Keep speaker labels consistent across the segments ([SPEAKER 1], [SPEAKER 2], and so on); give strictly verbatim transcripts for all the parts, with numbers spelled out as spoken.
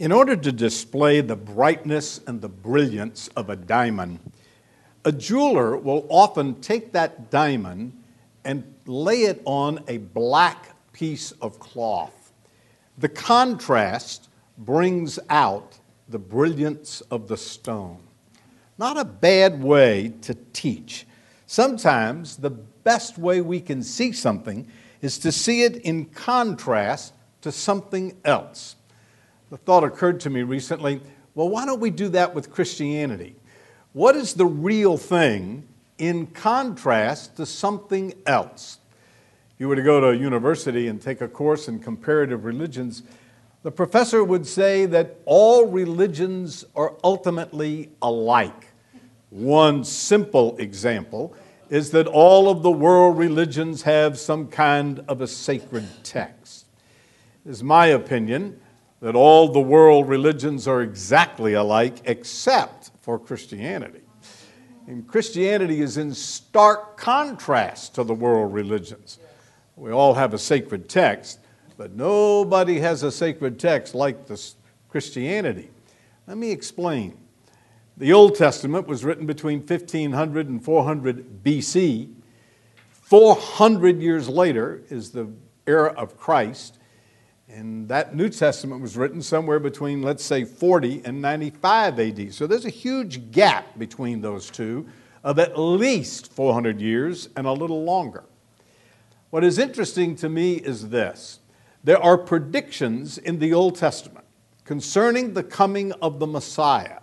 [SPEAKER 1] In order to display the brightness and the brilliance of a diamond, a jeweler will often take that diamond and lay it on a black piece of cloth. The contrast brings out the brilliance of the stone. Not a bad way to teach. Sometimes the best way we can see something is to see it in contrast to something else. The thought occurred to me recently, well, why don't we do that with Christianity? What is the real thing in contrast to something else? If you were to go to a university and take a course in comparative religions, the professor would say that all religions are ultimately alike. One simple example is that all of the world religions have some kind of a sacred text. It is my opinion that all the world religions are exactly alike except for Christianity. And Christianity is in stark contrast to the world religions. We all have a sacred text, but nobody has a sacred text like this Christianity. Let me explain. The Old Testament was written between fifteen hundred and four hundred B C. four hundred years later is the era of Christ. And that New Testament was written somewhere between, let's say, forty and ninety-five A D. So there's a huge gap between those two of at least four hundred years and a little longer. What is interesting to me is this. There are predictions in the Old Testament concerning the coming of the Messiah.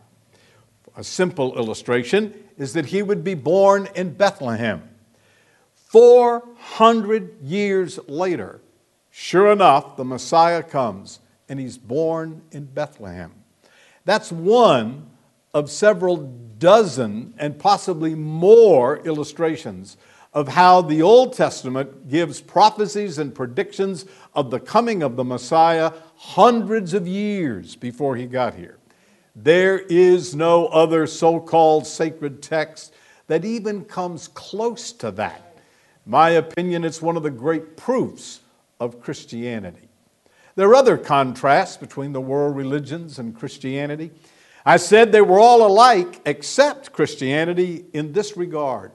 [SPEAKER 1] A simple illustration is that he would be born in Bethlehem. four hundred years later, sure enough, the Messiah comes, and he's born in Bethlehem. That's one of several dozen and possibly more illustrations of how the Old Testament gives prophecies and predictions of the coming of the Messiah hundreds of years before he got here. There is no other so-called sacred text that even comes close to that. In my opinion, it's one of the great proofs of Christianity. There are other contrasts between the world religions and Christianity. I said they were all alike except Christianity in this regard.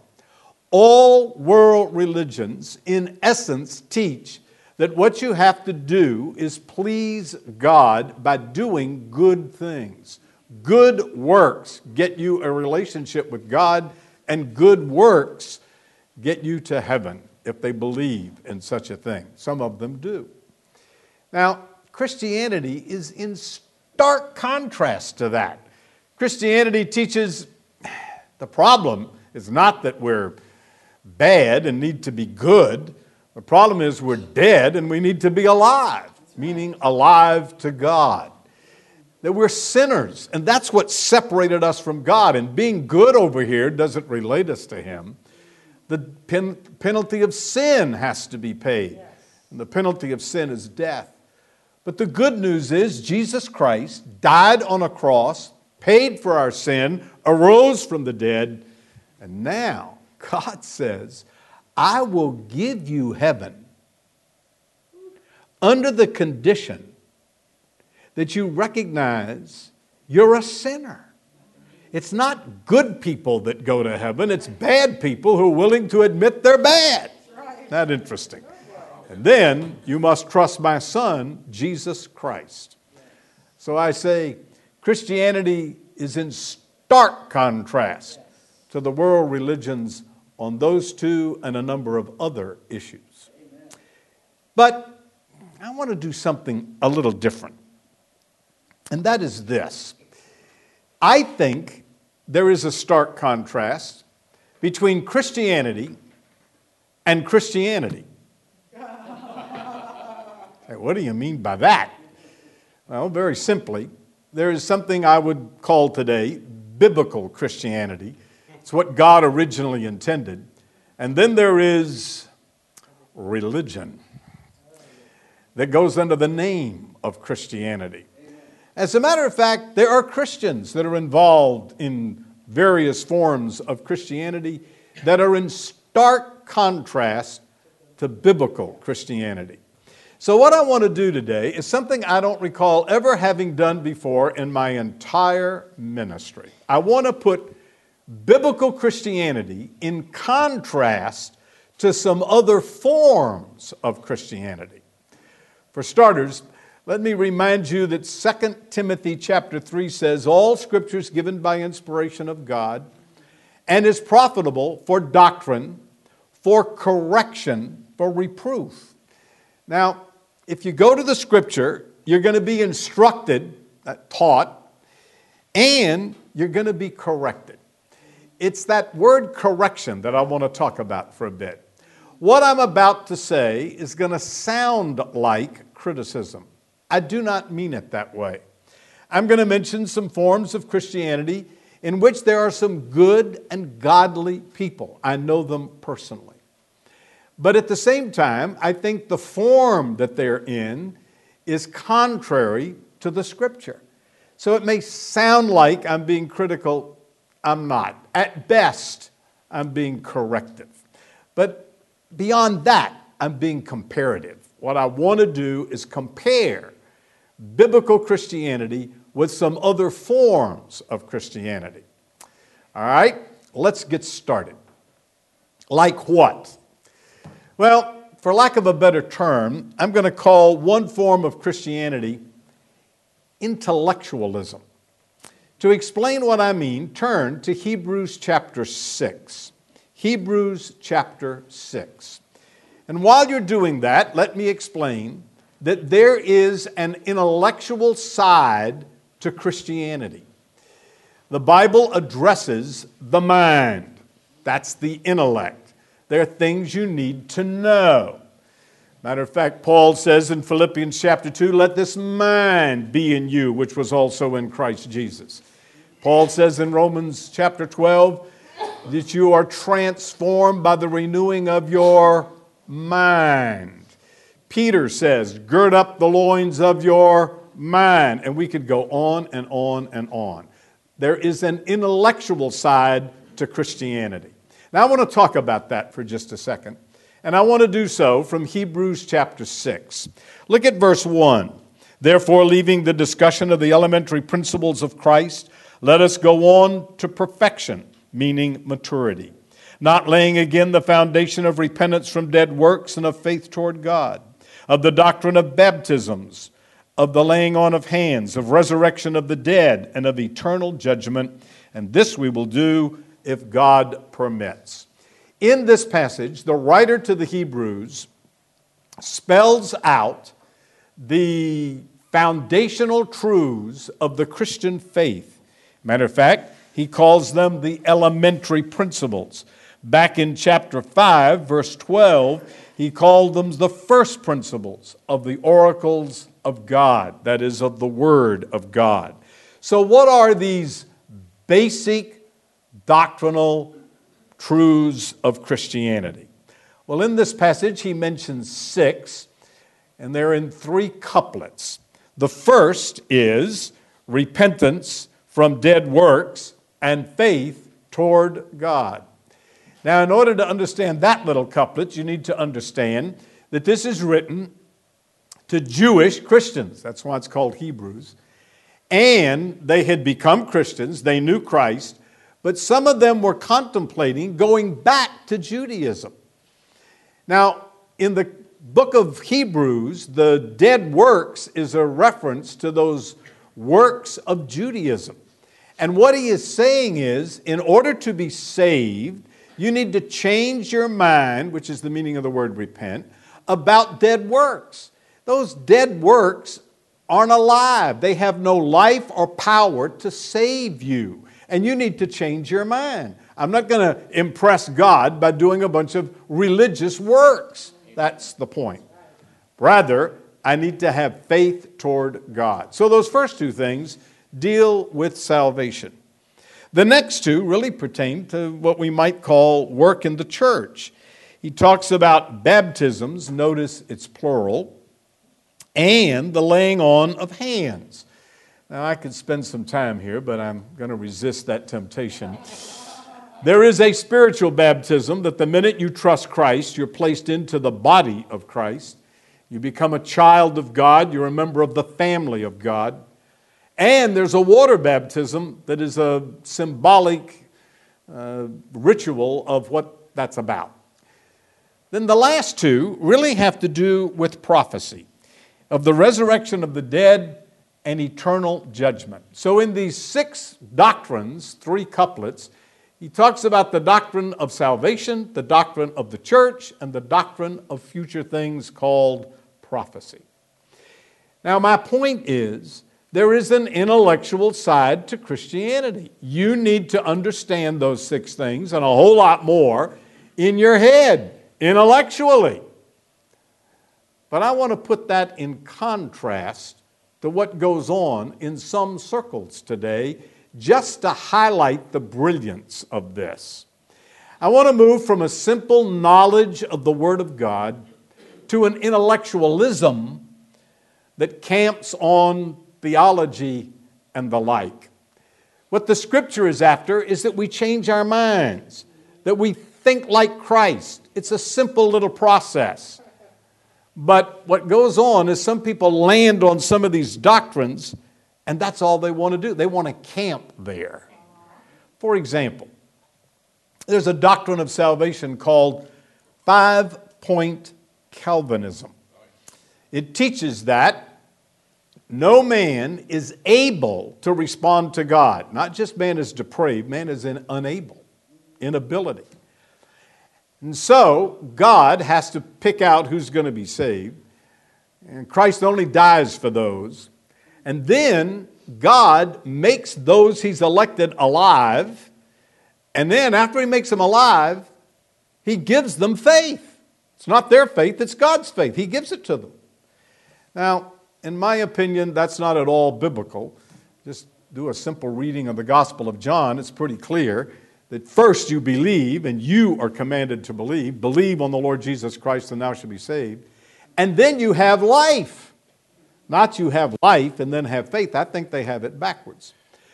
[SPEAKER 1] All world religions, in essence, teach that what you have to do is please God by doing good things. Good works get you a relationship with God, and good works get you to heaven if they believe in such a thing. Some of them do. Now, Christianity is in stark contrast to that. Christianity teaches the problem is not that we're bad and need to be good. The problem is we're dead and we need to be alive, meaning alive to God. That we're sinners, and that's what separated us from God. And being good over here doesn't relate us to Him. The pen- penalty of sin has to be paid. And the penalty of sin is death. But the good news is Jesus Christ died on a cross, paid for our sin, arose from the dead, and now God says, I will give you heaven under the condition that you recognize you're a sinner. It's not good people that go to heaven. It's bad people who are willing to admit they're bad. Isn't that interesting? And then you must trust my Son, Jesus Christ. So I say Christianity is in stark contrast to the world religions on those two and a number of other issues. But I want to do something a little different. And that is this. I think there is a stark contrast between Christianity and Christianity. Hey, what do you mean by that? Well, very simply, there is something I would call today biblical Christianity. It's what God originally intended. And then there is religion that goes under the name of Christianity. As a matter of fact, there are Christians that are involved in various forms of Christianity that are in stark contrast to biblical Christianity. So what I want to do today is something I don't recall ever having done before in my entire ministry. I want to put biblical Christianity in contrast to some other forms of Christianity. For starters, let me remind you that Second Timothy chapter three says, all Scripture is given by inspiration of God and is profitable for doctrine, for correction, for reproof. Now, if you go to the Scripture, you're going to be instructed, uh, taught, and you're going to be corrected. It's that word correction that I want to talk about for a bit. What I'm about to say is going to sound like criticism. I do not mean it that way. I'm going to mention some forms of Christianity in which there are some good and godly people. I know them personally. But at the same time, I think the form that they're in is contrary to the Scripture. So it may sound like I'm being critical. I'm not. At best, I'm being corrective. But beyond that, I'm being comparative. What I want to do is compare biblical Christianity with some other forms of Christianity. All right, let's get started. Like what? Well, for lack of a better term, I'm going to call one form of Christianity intellectualism. To explain what I mean, turn to Hebrews chapter six. Hebrews chapter six. And while you're doing that, let me explain that there is an intellectual side to Christianity. The Bible addresses the mind. That's the intellect. There are things you need to know. Matter of fact, Paul says in Philippians chapter two, let this mind be in you, which was also in Christ Jesus. Paul says in Romans chapter twelve that you are transformed by the renewing of your mind. Peter says, gird up the loins of your mind. And we could go on and on and on. There is an intellectual side to Christianity. Now I want to talk about that for just a second. And I want to do so from Hebrews chapter six. Look at verse one. Therefore, leaving the discussion of the elementary principles of Christ, let us go on to perfection, meaning maturity, not laying again the foundation of repentance from dead works and of faith toward God, of the doctrine of baptisms, of the laying on of hands, of resurrection of the dead, and of eternal judgment. And this we will do if God permits. In this passage, the writer to the Hebrews spells out the foundational truths of the Christian faith. Matter of fact, he calls them the elementary principles. Back in chapter five, verse twelve, he called them the first principles of the oracles of God, that is, of the Word of God. So what are these basic doctrinal truths of Christianity? Well, in this passage, he mentions six, and they're in three couplets. The first is repentance from dead works and faith toward God. Now, in order to understand that little couplet, you need to understand that this is written to Jewish Christians. That's why it's called Hebrews. And they had become Christians. They knew Christ. But some of them were contemplating going back to Judaism. Now, in the book of Hebrews, the dead works is a reference to those works of Judaism. And what he is saying is, in order to be saved, you need to change your mind, which is the meaning of the word repent, about dead works. Those dead works aren't alive. They have no life or power to save you. And you need to change your mind. I'm not going to impress God by doing a bunch of religious works. That's the point. Rather, I need to have faith toward God. So those first two things deal with salvation. The next two really pertain to what we might call work in the church. He talks about baptisms, notice it's plural, and the laying on of hands. Now, I could spend some time here, but I'm going to resist that temptation. There is a spiritual baptism that the minute you trust Christ, you're placed into the body of Christ. You become a child of God. You're a member of the family of God. And there's a water baptism that is a symbolic uh, ritual of what that's about. Then the last two really have to do with prophecy of the resurrection of the dead and eternal judgment. So in these six doctrines, three couplets, he talks about the doctrine of salvation, the doctrine of the church, and the doctrine of future things called prophecy. Now, my point is, there is an intellectual side to Christianity. You need to understand those six things and a whole lot more in your head, intellectually. But I want to put that in contrast to what goes on in some circles today, just to highlight the brilliance of this. I want to move from a simple knowledge of the Word of God to an intellectualism that camps on theology and the like. What the Scripture is after is that we change our minds, that we think like Christ. It's a simple little process. But what goes on is some people land on some of these doctrines, and that's all they want to do. They want to camp there. For example, there's a doctrine of salvation called five-point Calvinism. It teaches that no man is able to respond to God. Not just man is depraved, man is in unable, inability. And so God has to pick out who's going to be saved. And Christ only dies for those. And then God makes those he's elected alive. And then after he makes them alive, he gives them faith. It's not their faith, it's God's faith. He gives it to them. Now, in my opinion, that's not at all biblical. Just do a simple reading of the Gospel of John. It's pretty clear that first you believe, and you are commanded to believe. Believe on the Lord Jesus Christ, and thou shalt be saved. And then you have life. Not you have life and then have faith. I think they have it backwards.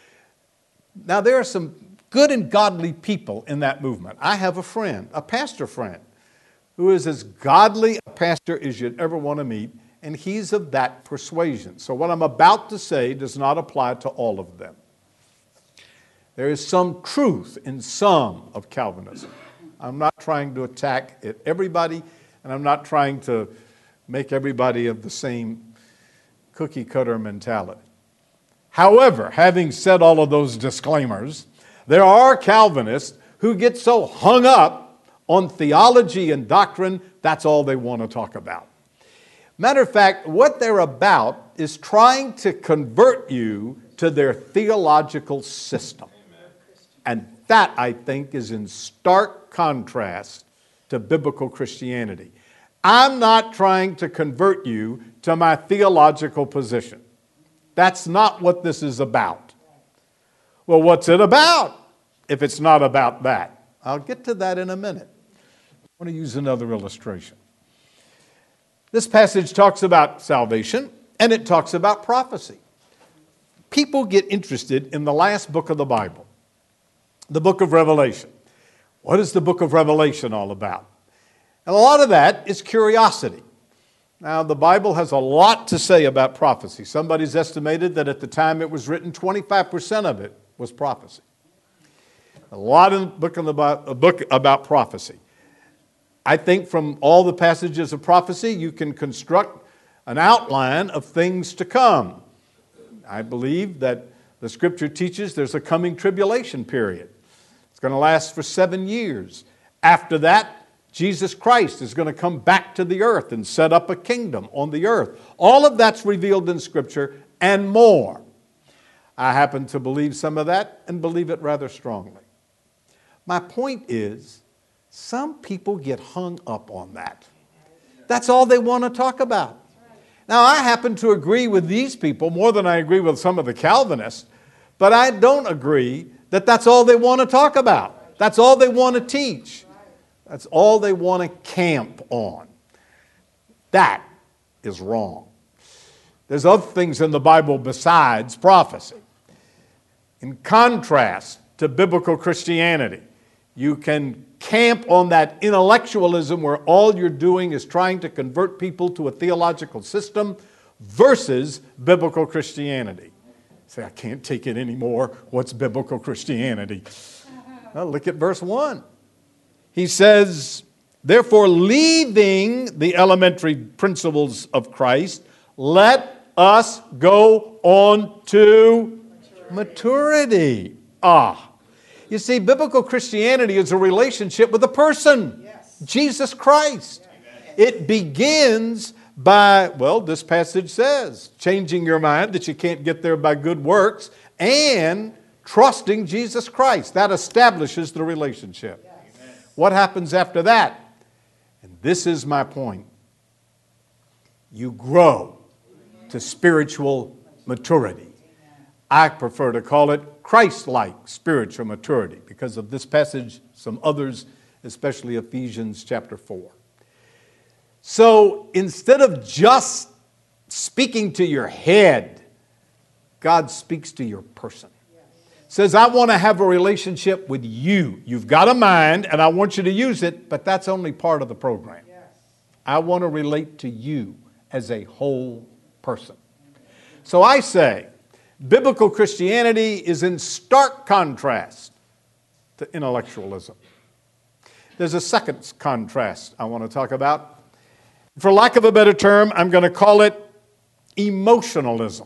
[SPEAKER 1] Now, there are some good and godly people in that movement. I have a friend, a pastor friend, who is as godly a pastor as you'd ever want to meet, and he's of that persuasion. So what I'm about to say does not apply to all of them. There is some truth in some of Calvinism. I'm not trying to attack it, everybody, and I'm not trying to make everybody of the same cookie cutter mentality. However, having said all of those disclaimers, there are Calvinists who get so hung up on theology and doctrine, that's all they want to talk about. Matter of fact, what they're about is trying to convert you to their theological system. And that, I think, is in stark contrast to biblical Christianity. I'm not trying to convert you to my theological position. That's not what this is about. Well, what's it about if it's not about that? I'll get to that in a minute. I want to use another illustration. This passage talks about salvation, and it talks about prophecy. People get interested in the last book of the Bible, the book of Revelation. What is the book of Revelation all about? And a lot of that is curiosity. Now, the Bible has a lot to say about prophecy. Somebody's estimated that at the time it was written, twenty-five percent of it was prophecy. A lot in the book, in the Bible, a book about prophecy. I think from all the passages of prophecy, you can construct an outline of things to come. I believe that the Scripture teaches there's a coming tribulation period. It's going to last for seven years. After that, Jesus Christ is going to come back to the earth and set up a kingdom on the earth. All of that's revealed in Scripture and more. I happen to believe some of that and believe it rather strongly. My point is, some people get hung up on that. That's all they want to talk about. Now, I happen to agree with these people more than I agree with some of the Calvinists, but I don't agree that that's all they want to talk about. That's all they want to teach. That's all they want to camp on. That is wrong. There's other things in the Bible besides prophecy. In contrast to biblical Christianity, You can camp on that intellectualism where all you're doing is trying to convert people to a theological system versus biblical Christianity. Say, I can't take it anymore. What's biblical Christianity? Well, look at verse one. He says, therefore, leaving the elementary principles of Christ, let us go on to maturity. maturity. Ah. You see, biblical Christianity is a relationship with a person, yes. Jesus Christ. Yes. It begins by, well, this passage says, changing your mind that you can't get there by good works and trusting Jesus Christ. That establishes the relationship. Yes. What happens after that? And this is my point. You grow to spiritual maturity. I prefer to call it Christ-like spiritual maturity because of this passage, some others, especially Ephesians chapter four. So instead of just speaking to your head, God speaks to your person. Says, I want to have a relationship with you. You've got a mind, and I want you to use it, but that's only part of the program. I want to relate to you as a whole person. So I say, biblical Christianity is in stark contrast to intellectualism. There's a second contrast I want to talk about. For lack of a better term, I'm going to call it emotionalism.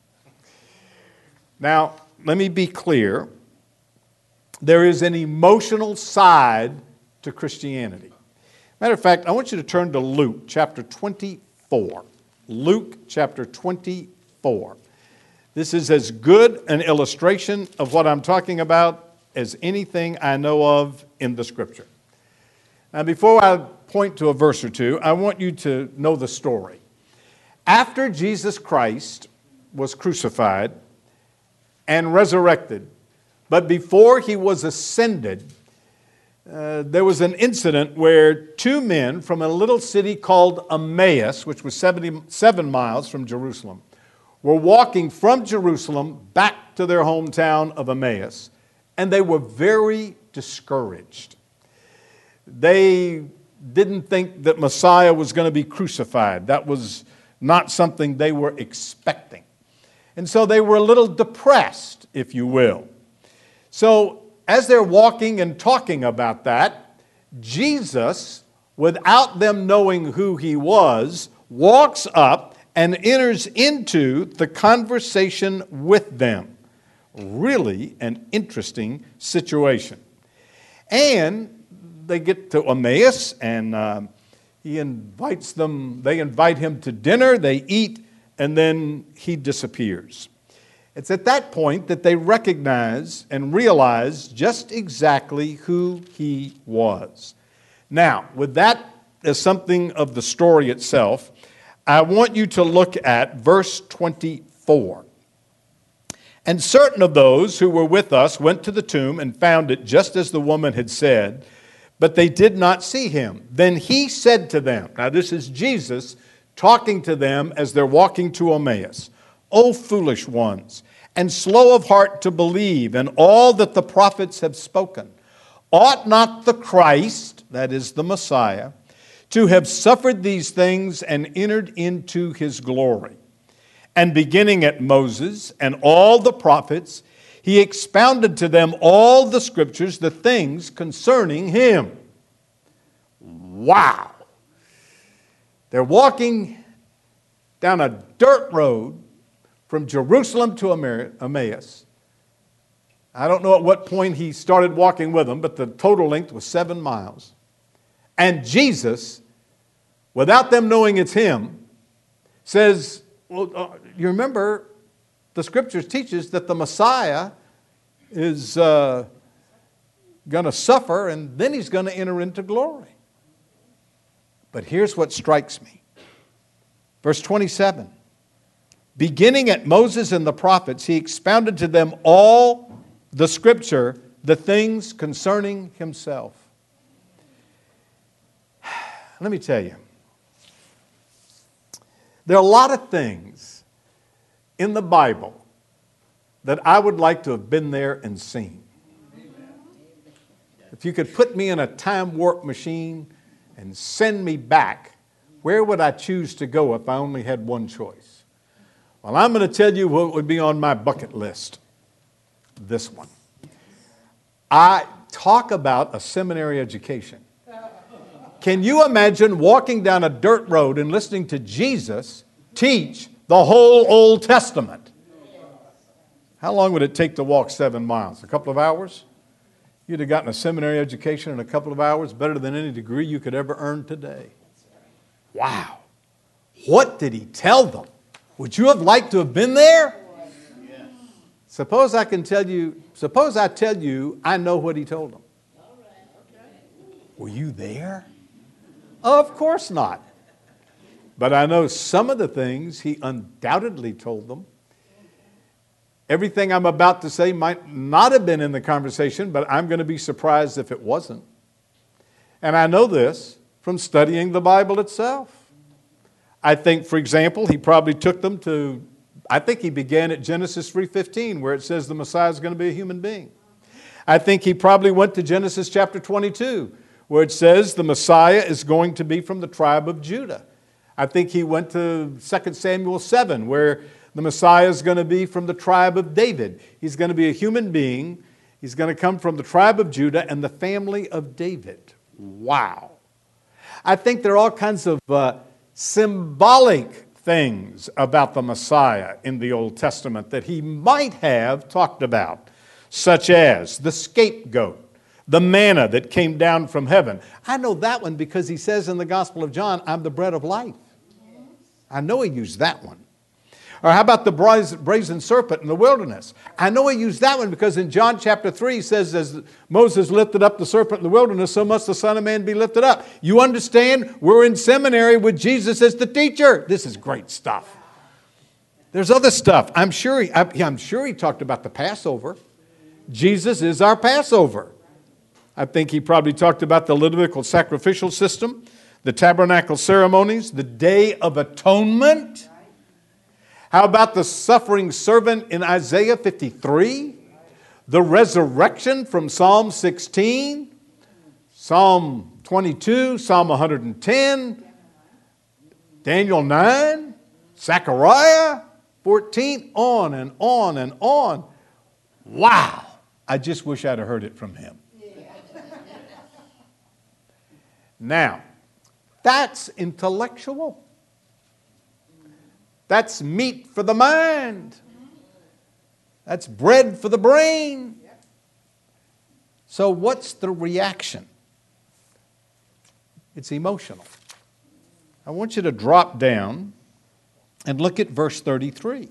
[SPEAKER 1] Now, let me be clear. There is an emotional side to Christianity. Matter of fact, I want you to turn to Luke chapter twenty-four. Luke chapter twenty-four. This is as good an illustration of what I'm talking about as anything I know of in the Scripture. Now, before I point to a verse or two, I want you to know the story. After Jesus Christ was crucified and resurrected, but before he was ascended, uh, there was an incident where two men from a little city called Emmaus, which was seventy-seven miles from Jerusalem, were walking from Jerusalem back to their hometown of Emmaus, and they were very discouraged. They didn't think that Messiah was going to be crucified. That was not something they were expecting. And so they were a little depressed, if you will. So as they're walking and talking about that, Jesus, without them knowing who he was, walks up and enters into the conversation with them. Really an interesting situation. And they get to Emmaus, and uh, he invites them, they invite him to dinner, they eat, and then he disappears. It's at that point that they recognize and realize just exactly who he was. Now, with that as something of the story itself, I want you to look at verse twenty-four. And certain of those who were with us went to the tomb and found it just as the woman had said, but they did not see him. Then he said to them, now this is Jesus talking to them as they're walking to Emmaus, O foolish ones, and slow of heart to believe in all that the prophets have spoken. Ought not the Christ, that is the Messiah, to have suffered these things and entered into his glory? And beginning at Moses and all the prophets, he expounded to them all the scriptures, the things concerning him. Wow. They're walking down a dirt road from Jerusalem to Emmaus. I don't know at what point he started walking with them, but the total length was seven miles. And Jesus, without them knowing it's him, says, well, uh, you remember the scriptures teaches that the Messiah is uh, going to suffer and then he's going to enter into glory. But here's what strikes me. Verse twenty-seven. Beginning at Moses and the prophets, he expounded to them all the scripture, the things concerning himself. Let me tell you, there are a lot of things in the Bible that I would like to have been there and seen. if you could put me in a time warp machine and send me back, where would I choose to go if I only had one choice? Well, I'm going to tell you what would be on my bucket list. This one. I talk about a seminary education. Can you imagine walking down a dirt road and listening to Jesus teach the whole Old Testament? How long would it take to walk seven miles? A couple of hours? You'd have gotten a seminary education in a couple of hours, better than any degree you could ever earn today. Wow. What did he tell them? Would you have liked to have been there? Suppose I can tell you, suppose I tell you I know what he told them. Were you there? Of course not. But I know some of the things he undoubtedly told them. Everything I'm about to say might not have been in the conversation, but I'm going to be surprised if it wasn't. And I know this from studying the Bible itself. I think, for example, he probably took them to, I think he began at Genesis three fifteen, where it says the Messiah is going to be a human being. I think he probably went to Genesis chapter twenty-two, where it says the Messiah is going to be from the tribe of Judah. I think he went to Second Samuel seven, where the Messiah is going to be from the tribe of David. He's going to be a human being. He's going to come from the tribe of Judah and the family of David. Wow. I think there are all kinds of uh, symbolic things about the Messiah in the Old Testament that he might have talked about, such as the scapegoat, the manna that came down from heaven. I know that one because he says in the Gospel of John, I'm the bread of life. I know he used that one. Or how about the brazen serpent in the wilderness? I know he used that one because in John chapter three he says, as Moses lifted up the serpent in the wilderness, so must the Son of Man be lifted up. You understand? We're in seminary with Jesus as the teacher. This is great stuff. There's other stuff. I'm sure he, I, I'm sure he talked about the Passover. Jesus is our Passover. I think he probably talked about the Levitical sacrificial system, the tabernacle ceremonies, the Day of Atonement. How about the suffering servant in Isaiah fifty-three? The resurrection from Psalm sixteen, Psalm twenty-two, Psalm one hundred ten, Daniel nine, Zechariah fourteen, on and on and on. Wow! I just wish I'd have heard it from him. Now, that's intellectual. That's meat for the mind. That's bread for the brain. So what's the reaction? It's emotional. I want you to drop down and look at verse thirty-three.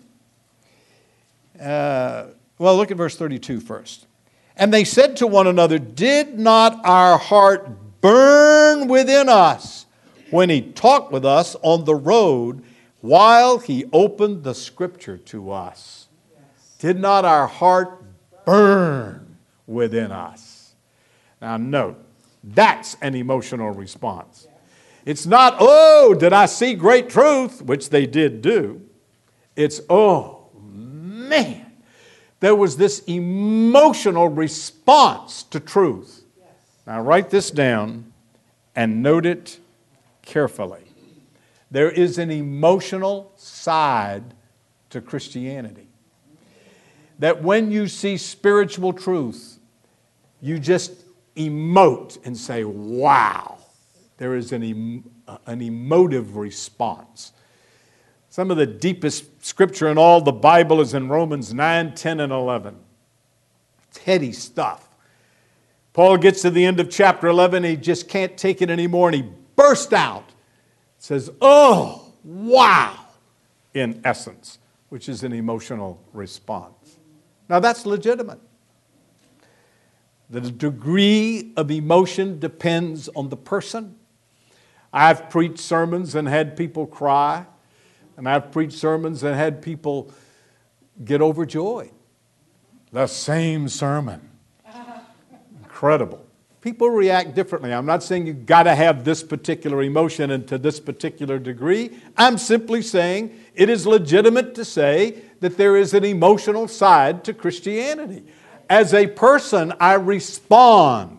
[SPEAKER 1] Uh, well, look at verse thirty-two first. And they said to one another, did not our heart burn within us when he talked with us on the road while he opened the scripture to us? Yes. Did not our heart burn within us? Now note, that's an emotional response. It's not, oh, did I see great truth, which they did do. It's, oh, man, there was this emotional response to truth. Now write this down and note it carefully. There is an emotional side to Christianity. That when you see spiritual truth, you just emote and say, wow. There is an, em- an emotive response. Some of the deepest scripture in all the Bible is in Romans nine, ten, and eleven. It's heady stuff. Paul gets to the end of chapter eleven, he just can't take it anymore, and he burst out. Says, oh, wow, in essence, which is an emotional response. Now that's legitimate. The degree of emotion depends on the person. I've preached sermons and had people cry, and I've preached sermons and had people get overjoyed. The same sermon. Incredible. People react differently. I'm not saying you've got to have this particular emotion and to this particular degree. I'm simply saying it is legitimate to say that there is an emotional side to Christianity. As a person, I respond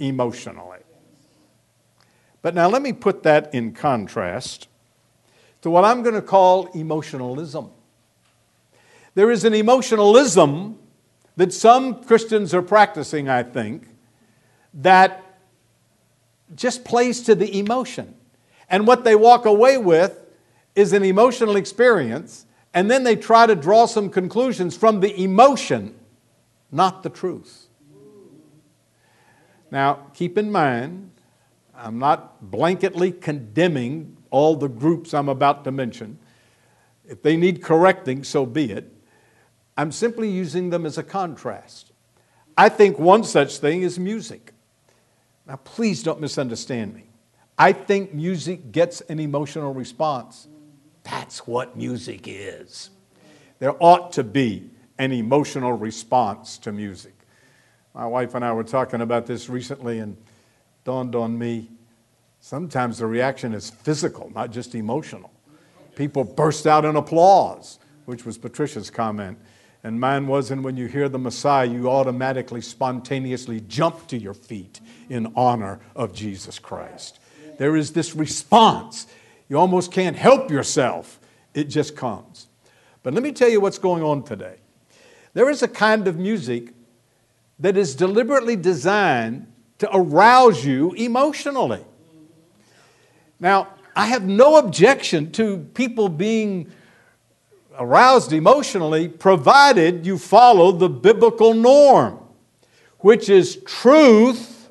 [SPEAKER 1] emotionally. But now let me put that in contrast to what I'm going to call emotionalism. There is an emotionalism that some Christians are practicing, I think, that just plays to the emotion. And what they walk away with is an emotional experience, and then they try to draw some conclusions from the emotion, not the truth. Now, keep in mind, I'm not blanketly condemning all the groups I'm about to mention. If they need correcting, so be it. I'm simply using them as a contrast. I think one such thing is music. Now, please don't misunderstand me. I think music gets an emotional response. That's what music is. There ought to be an emotional response to music. My wife and I were talking about this recently, and it dawned on me, sometimes the reaction is physical, not just emotional. People burst out in applause, which was Patricia's comment. And mine wasn't when you hear the Messiah, you automatically, spontaneously jump to your feet in honor of Jesus Christ. There is this response. You almost can't help yourself. It just comes. But let me tell you what's going on today. There is a kind of music that is deliberately designed to arouse you emotionally. Now, I have no objection to people being aroused emotionally, provided you follow the biblical norm, which is truth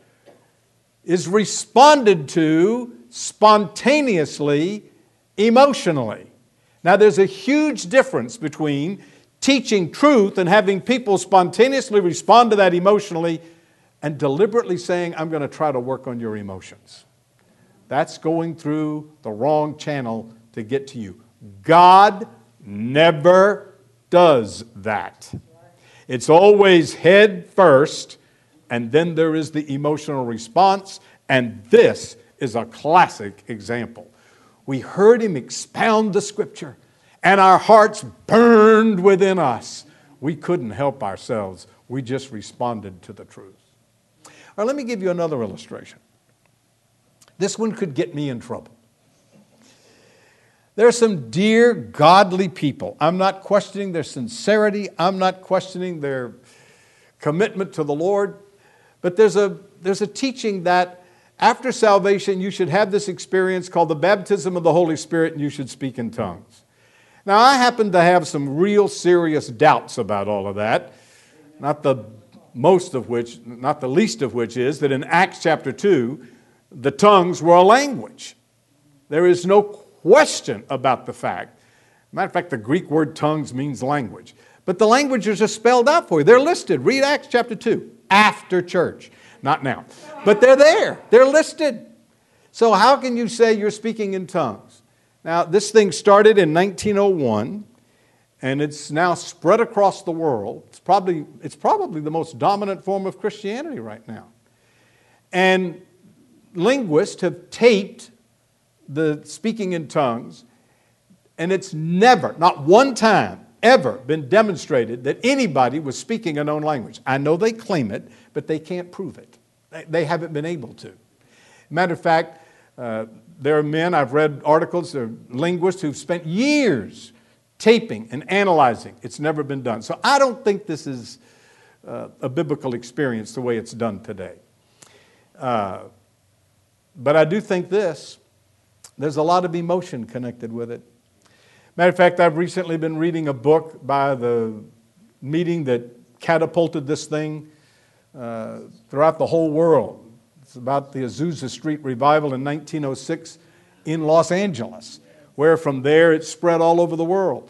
[SPEAKER 1] is responded to spontaneously, emotionally. Now, there's a huge difference between teaching truth and having people spontaneously respond to that emotionally and deliberately saying, I'm going to try to work on your emotions. That's going through the wrong channel to get to you. God never does that. It's always head first, and then there is the emotional response, and this is a classic example. We heard him expound the scripture, and our hearts burned within us. We couldn't help ourselves. We just responded to the truth. All right, let me give you another illustration. This one could get me in trouble. There are some dear, godly people. I'm not questioning their sincerity. I'm not questioning their commitment to the Lord. But there's a, there's a teaching that after salvation, you should have this experience called the baptism of the Holy Spirit, and you should speak in tongues. Now, I happen to have some real serious doubts about all of that. Not the most of which, not the least of which is that in Acts chapter two, the tongues were a language. There is no question about the fact. Matter of fact, the Greek word tongues means language. But the languages are spelled out for you. They're listed. Read Acts chapter two, after church. Not now. But they're there. They're listed. So how can you say you're speaking in tongues? Now, this thing started in nineteen oh one, and it's now spread across the world. It's probably, it's probably the most dominant form of Christianity right now. And linguists have taped the speaking in tongues, and it's never, not one time, ever been demonstrated that anybody was speaking a known language. I know they claim it, but they can't prove it. They, they haven't been able to. Matter of fact, uh, there are men, I've read articles, there are linguists who've spent years taping and analyzing. It's never been done. So I don't think this is uh, a biblical experience the way it's done today. Uh, but I do think this. There's a lot of emotion connected with it. Matter of fact, I've recently been reading a book by the meeting that catapulted this thing uh, throughout the whole world. It's about the Azusa Street revival in nineteen oh six in Los Angeles, where from there it spread all over the world.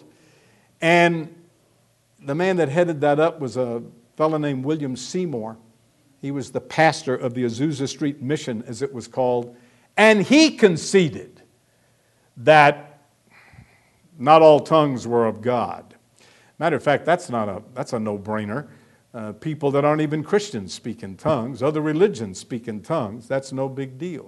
[SPEAKER 1] And the man that headed that up was a fellow named William Seymour. He was the pastor of the Azusa Street Mission, as it was called. And he conceded that not all tongues were of God. Matter of fact, that's not a that's a no-brainer. Uh, people that aren't even Christians speak in tongues. Other religions speak in tongues. That's no big deal.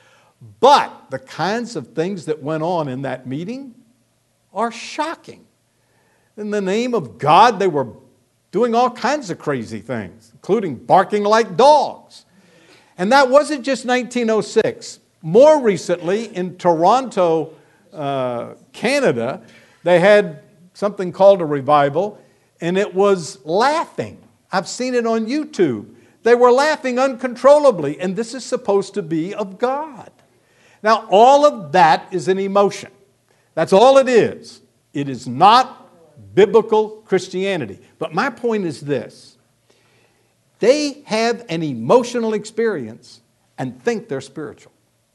[SPEAKER 1] But the kinds of things that went on in that meeting are shocking. In the name of God, they were doing all kinds of crazy things, including barking like dogs. And that wasn't just nineteen oh six. More recently, in Toronto, uh, Canada, they had something called a revival, and it was laughing. I've seen it on YouTube. They were laughing uncontrollably, and this is supposed to be of God. Now, all of that is an emotion. That's all it is. It is not biblical Christianity. But my point is this. They have an emotional experience and think they're spiritual.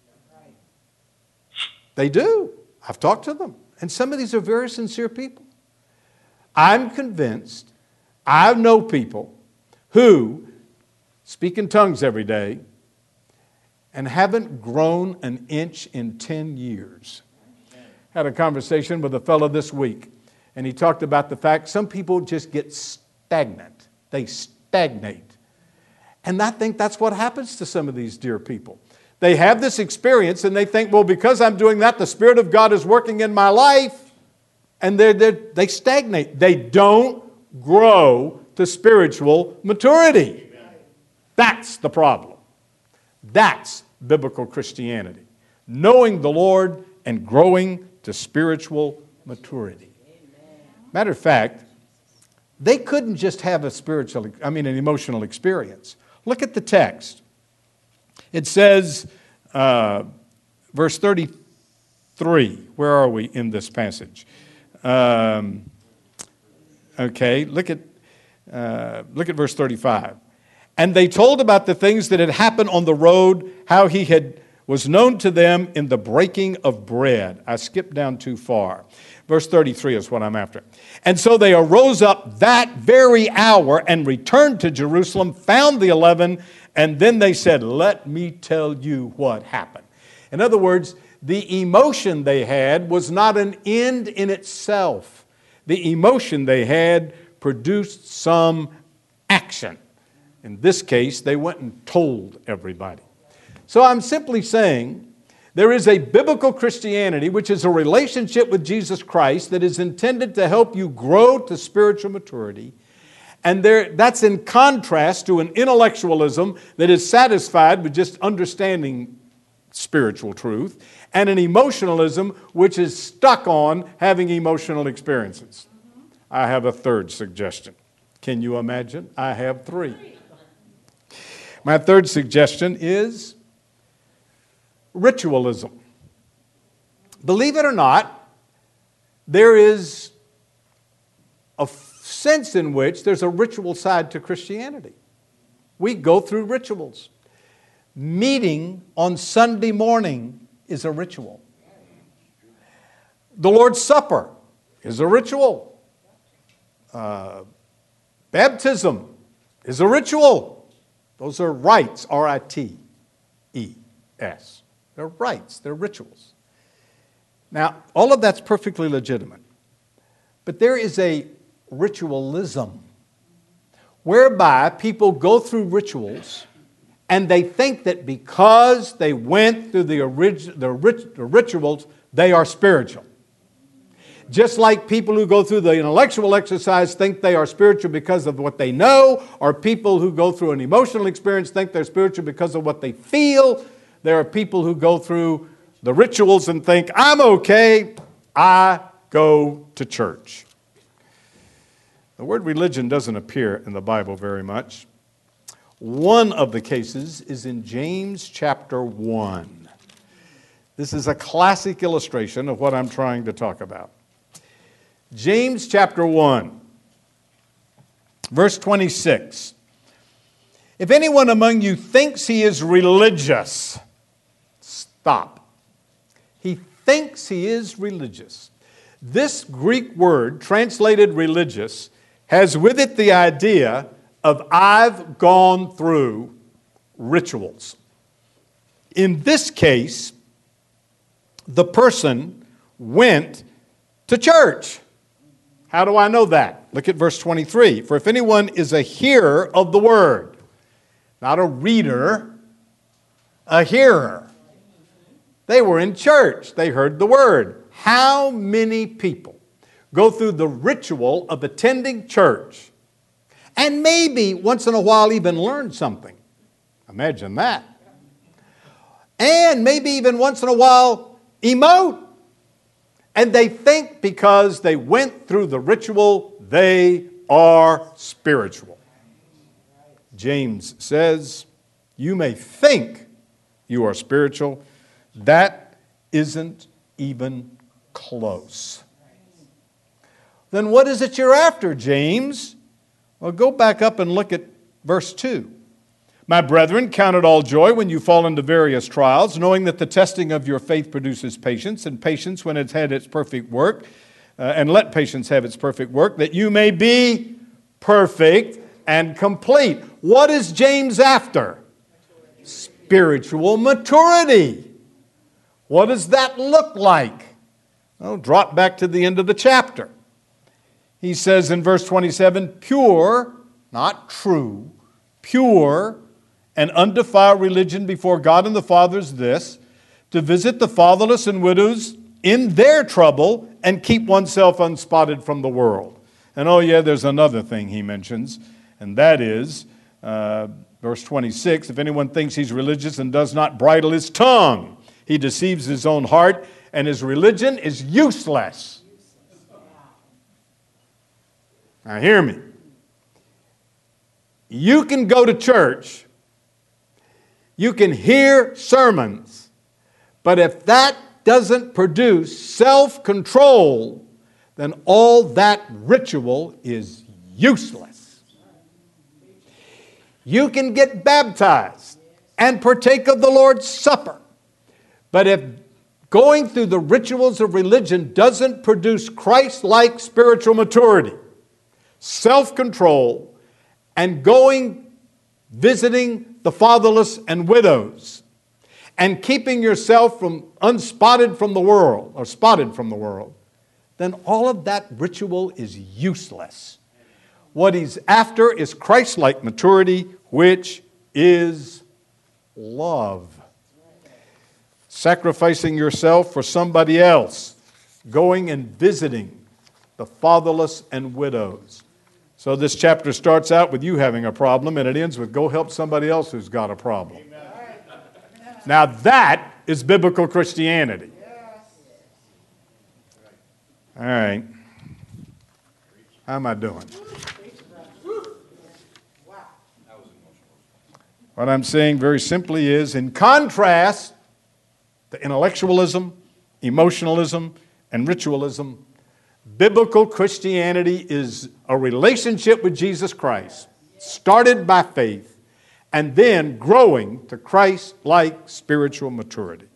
[SPEAKER 1] They do. I've talked to them. And some of these are very sincere people. I'm convinced, I know people who speak in tongues every day and haven't grown an inch in ten years. Had a conversation with a fellow this week, and he talked about the fact some people just get stagnant. They stagnate. And I think that's what happens to some of these dear people. They have this experience and they think, well, because I'm doing that, the Spirit of God is working in my life. And they're, they're, they stagnate. They don't grow to spiritual maturity. That's the problem. That's biblical Christianity. Knowing the Lord and growing to spiritual maturity. Matter of fact, they couldn't just have a spiritual, I mean, an emotional experience. Look at the text. It says, uh, verse thirty-three, where are we in this passage? Um, okay, look at, uh, look at verse thirty-five. And they told about the things that had happened on the road, how he had was known to them in the breaking of bread. I skipped down too far. Verse thirty-three is what I'm after. And so they arose up that very hour and returned to Jerusalem, found the eleven, and then they said, let me tell you what happened. In other words, the emotion they had was not an end in itself. The emotion they had produced some action. In this case, they went and told everybody. So I'm simply saying there is a biblical Christianity, which is a relationship with Jesus Christ that is intended to help you grow to spiritual maturity. And there, that's in contrast to an intellectualism that is satisfied with just understanding spiritual truth, and an emotionalism which is stuck on having emotional experiences. I have a third suggestion. Can you imagine? I have three. My third suggestion is ritualism. Believe it or not, there is a sense in which there's a ritual side to Christianity. We go through rituals. Meeting on Sunday morning is a ritual. The Lord's Supper is a ritual. Uh, baptism is a ritual. Those are rites, R I T E S. They're rites, they're rituals. Now, all of that's perfectly legitimate. But there is a ritualism whereby people go through rituals and they think that because they went through the, orig- the, rit- the rituals, they are spiritual. Just like people who go through the intellectual exercise think they are spiritual because of what they know, or people who go through an emotional experience think they're spiritual because of what they feel. There are people who go through the rituals and think, I'm okay, I go to church. The word religion doesn't appear in the Bible very much. One of the cases is in James chapter one. This is a classic illustration of what I'm trying to talk about. James chapter one, verse twenty-six. If anyone among you thinks he is religious, stop. He thinks he is religious. This Greek word, translated religious, has with it the idea of I've gone through rituals. In this case, the person went to church. How do I know that? Look at verse twenty-three. For if anyone is a hearer of the word, not a reader, a hearer. They were in church. They heard the word. How many people go through the ritual of attending church and maybe once in a while even learn something? Imagine that. And maybe even once in a while emote. And they think because they went through the ritual, they are spiritual. James says, you may think you are spiritual. That isn't even close. Then what is it you're after, James? Well, go back up and look at verse two. My brethren, count it all joy when you fall into various trials, knowing that the testing of your faith produces patience, and patience when it's had its perfect work, uh, and let patience have its perfect work, that you may be perfect and complete. What is James after? Spiritual maturity. What does that look like? Well, drop back to the end of the chapter. He says in verse twenty-seven, pure, not true, pure and undefiled religion before God and the Father is this, to visit the fatherless and widows in their trouble and keep oneself unspotted from the world. And oh yeah, there's another thing he mentions, and that is, uh, verse twenty-six, if anyone thinks he's religious and does not bridle his tongue, he deceives his own heart, and his religion is useless. Now hear me. You can go to church, you can hear sermons, but if that doesn't produce self-control, then all that ritual is useless. You can get baptized and partake of the Lord's Supper, but if going through the rituals of religion doesn't produce Christ-like spiritual maturity, self-control, and going, visiting the fatherless and widows, and keeping yourself from unspotted from the world, or spotted from the world, then all of that ritual is useless. What he's after is Christ-like maturity, which is love. Sacrificing yourself for somebody else, going and visiting the fatherless and widows. So this chapter starts out with you having a problem, and it ends with go help somebody else who's got a problem. Amen. Now that is biblical Christianity. All right. How am I doing? What I'm saying very simply is, in contrast to intellectualism, emotionalism, and ritualism, biblical Christianity is a relationship with Jesus Christ, started by faith, and then growing to Christ-like spiritual maturity.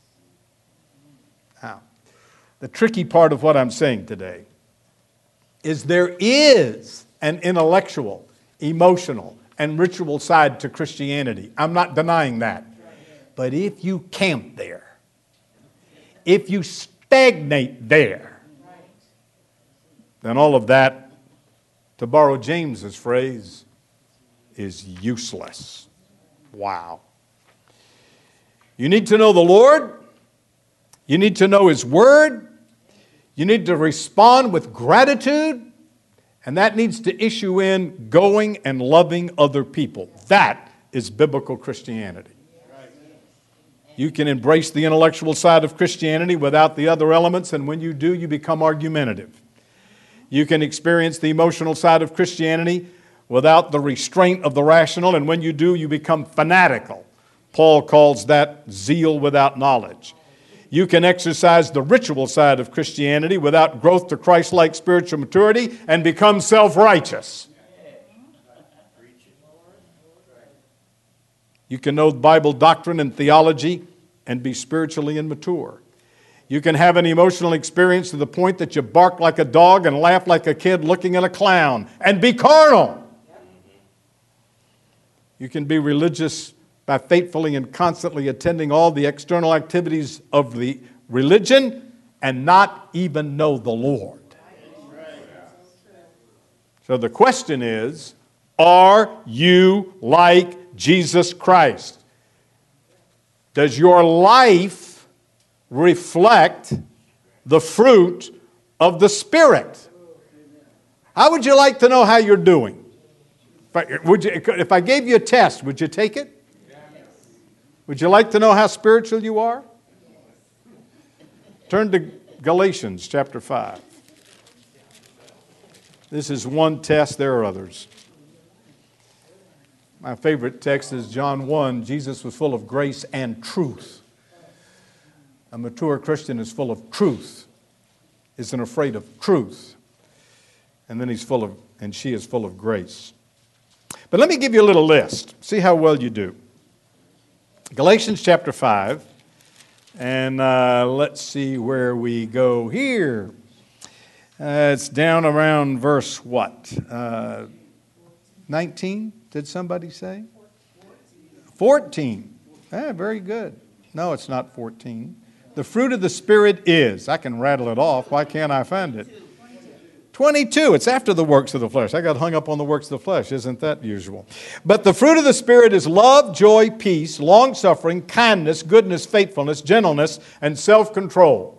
[SPEAKER 1] Now, the tricky part of what I'm saying today is there is an intellectual, emotional, and ritual side to Christianity. I'm not denying that. But if you camp there, if you stagnate there, then all of that, to borrow James's phrase, is useless. Wow. You need to know the Lord. You need to know His Word. You need to respond with gratitude. And that needs to issue in going and loving other people. That is biblical Christianity. You can embrace the intellectual side of Christianity without the other elements, and when you do, you become argumentative. You can experience the emotional side of Christianity without the restraint of the rational, and when you do, you become fanatical. Paul calls that zeal without knowledge. You can exercise the ritual side of Christianity without growth to Christ-like spiritual maturity and become self-righteous. You can know Bible doctrine and theology and be spiritually immature. You can have an emotional experience to the point that you bark like a dog and laugh like a kid looking at a clown and be carnal. You can be religious by faithfully and constantly attending all the external activities of the religion and not even know the Lord. So the question is, are you like Jesus Christ? Does your life reflect the fruit of the Spirit? How would you like to know how you're doing? If I, would you, if I gave you a test, would you take it? Would you like to know how spiritual you are? Turn to Galatians chapter five. This is one test, there are others. My favorite text is John one. Jesus was full of grace and truth. A mature Christian is full of truth, isn't afraid of truth. And then he's full of, and she is full of grace. But let me give you a little list. See how well you do. Galatians chapter five. And uh, let's see where we go here. Uh, it's down around verse what? Uh, nineteen, did somebody say? fourteen. Ah, very good. No, it's not fourteen. The fruit of the Spirit is. I can rattle it off. Why can't I find it? twenty-two. It's after the works of the flesh. I got hung up on the works of the flesh. Isn't that usual? But the fruit of the Spirit is love, joy, peace, long-suffering, kindness, goodness, faithfulness, gentleness, and self-control.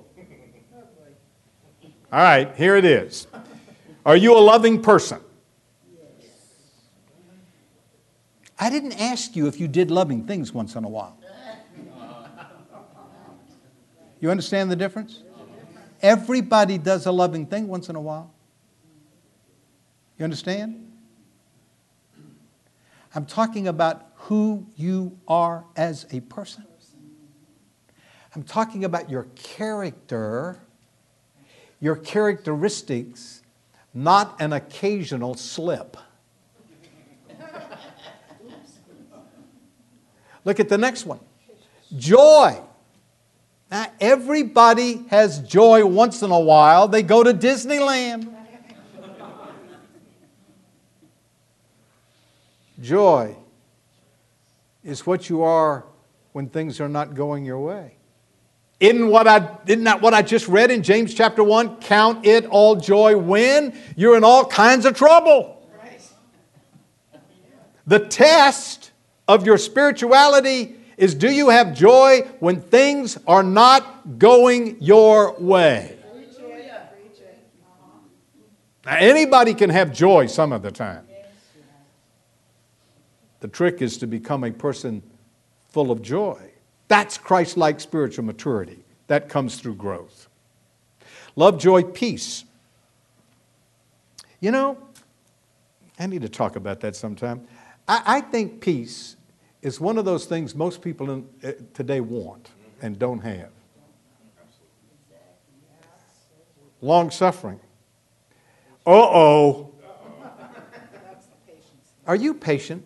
[SPEAKER 1] All right, here it is. Are you a loving person? I didn't ask you if you did loving things once in a while. You understand the difference? Everybody does a loving thing once in a while. You understand? I'm talking about who you are as a person. I'm talking about your character, your characteristics, not an occasional slip. Look at the next one. Joy. Now, everybody has joy once in a while. They go to Disneyland. Joy is what you are when things are not going your way. Isn't, what I, isn't that what I just read in James chapter one? Count it all joy when you're in all kinds of trouble. The test of your spirituality is, do you have joy when things are not going your way? Now, anybody can have joy some of the time. The trick is to become a person full of joy. That's Christ-like spiritual maturity. That comes through growth. Love, joy, peace. You know, I need to talk about that sometime. I, I think peace is one of those things most people in, uh, today want and don't have. Long-suffering. Uh-oh. Are you patient?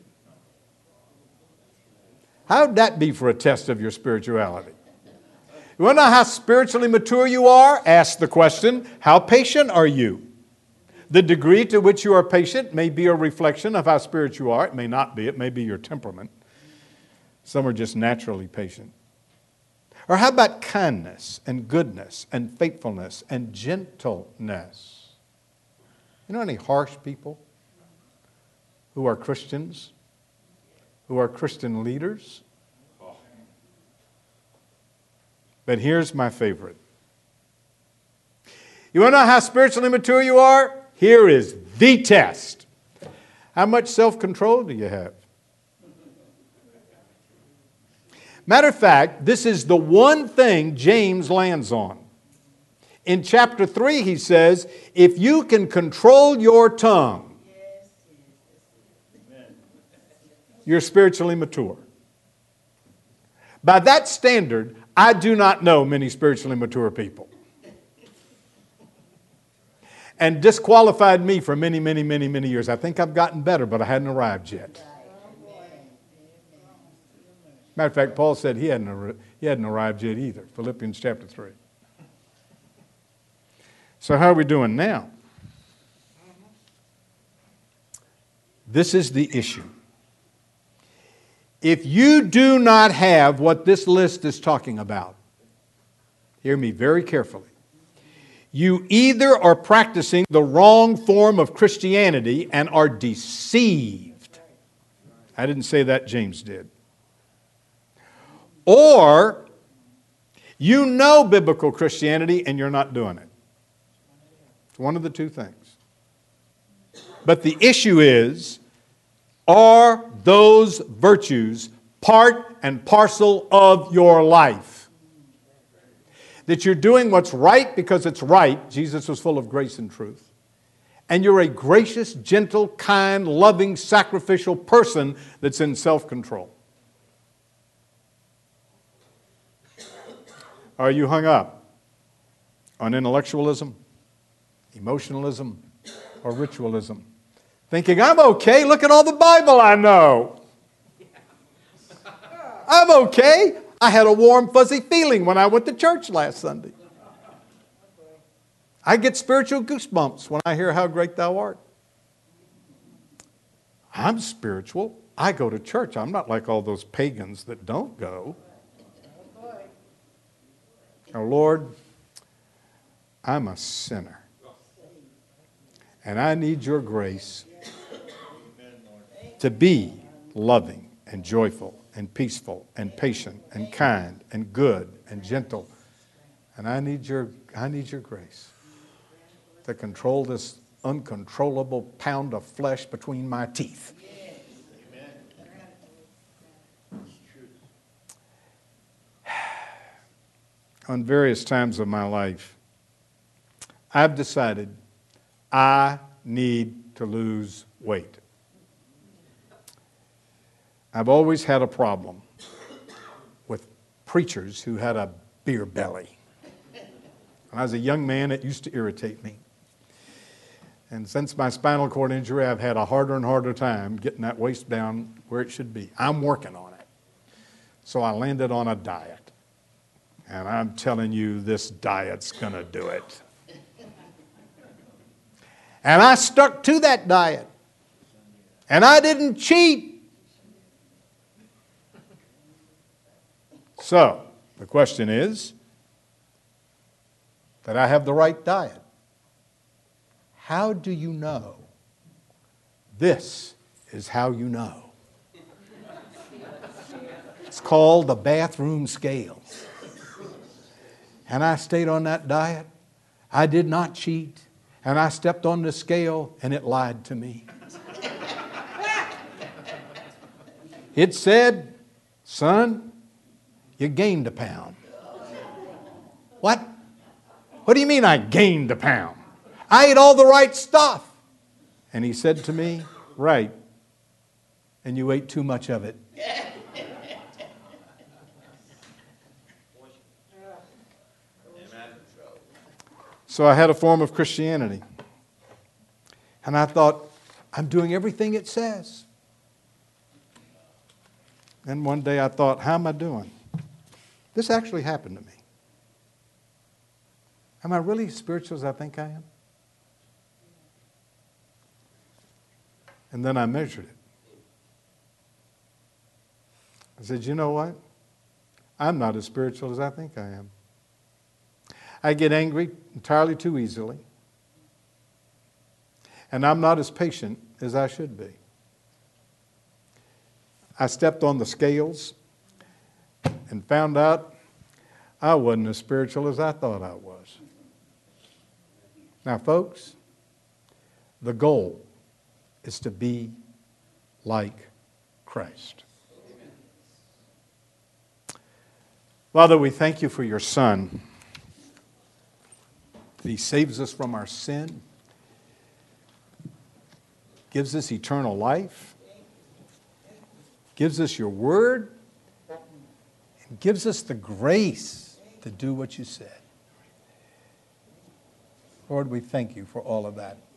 [SPEAKER 1] How'd that be for a test of your spirituality? You want to know how spiritually mature you are? Ask the question, how patient are you? The degree to which you are patient may be a reflection of how spiritual you are. It may not be. It may be your temperament. Some are just naturally patient. Or how about kindness and goodness and faithfulness and gentleness? You know any harsh people who are Christians, who are Christian leaders? But here's my favorite. You want to know how spiritually mature you are? Here is the test. How much self-control do you have? Matter of fact, this is the one thing James lands on. In chapter three, he says, if you can control your tongue, you're spiritually mature. By that standard, I do not know many spiritually mature people. And disqualified me for many, many, many, many years. I think I've gotten better, but I hadn't arrived yet. Matter of fact, Paul said he hadn't, he hadn't arrived yet either. Philippians chapter three. So how are we doing now? This is the issue. If you do not have what this list is talking about, hear me very carefully. You either are practicing the wrong form of Christianity and are deceived. I didn't say that, James did. Or you know biblical Christianity and you're not doing it. It's one of the two things. But the issue is, are those virtues part and parcel of your life. That you're doing what's right because it's right. Jesus was full of grace and truth. And you're a gracious, gentle, kind, loving, sacrificial person that's in self-control. Are you hung up on intellectualism, emotionalism, or ritualism? Thinking, I'm okay, look at all the Bible I know. I'm okay. I had a warm, fuzzy feeling when I went to church last Sunday. I get spiritual goosebumps when I hear how great thou art. I'm spiritual. I go to church. I'm not like all those pagans that don't go. Oh, Lord, I'm a sinner. And I need your grace to be loving and joyful and peaceful and patient and kind and good and gentle. And I need your, I need your grace to control this uncontrollable pound of flesh between my teeth. On various times of my life, I've decided I need to lose weight. I've always had a problem with preachers who had a beer belly. When I was a young man, it used to irritate me. And since my spinal cord injury, I've had a harder and harder time getting that waist down where it should be. I'm working on it. So I landed on a diet. And I'm telling you, this diet's going to do it. And I stuck to that diet. And I didn't cheat. So, the question is that I have the right diet. How do you know? This is how you know. It's called the bathroom scale. And I stayed on that diet. I did not cheat. And I stepped on the scale and it lied to me. It said, son, you gained a pound. What? What do you mean I gained a pound? I ate all the right stuff. And he said to me, right. And you ate too much of it. So I had a form of Christianity. And I thought, I'm doing everything it says. And one day I thought, how am I doing? This actually happened to me. Am I really as spiritual as I think I am? And then I measured it. I said, you know what? I'm not as spiritual as I think I am. I get angry entirely too easily. And I'm not as patient as I should be. I stepped on the scales and found out I wasn't as spiritual as I thought I was. Now, folks, the goal is to be like Christ. Father, we thank you for your Son. He saves us from our sin, gives us eternal life, gives us your word, and gives us the grace to do what you said. Lord, we thank you for all of that.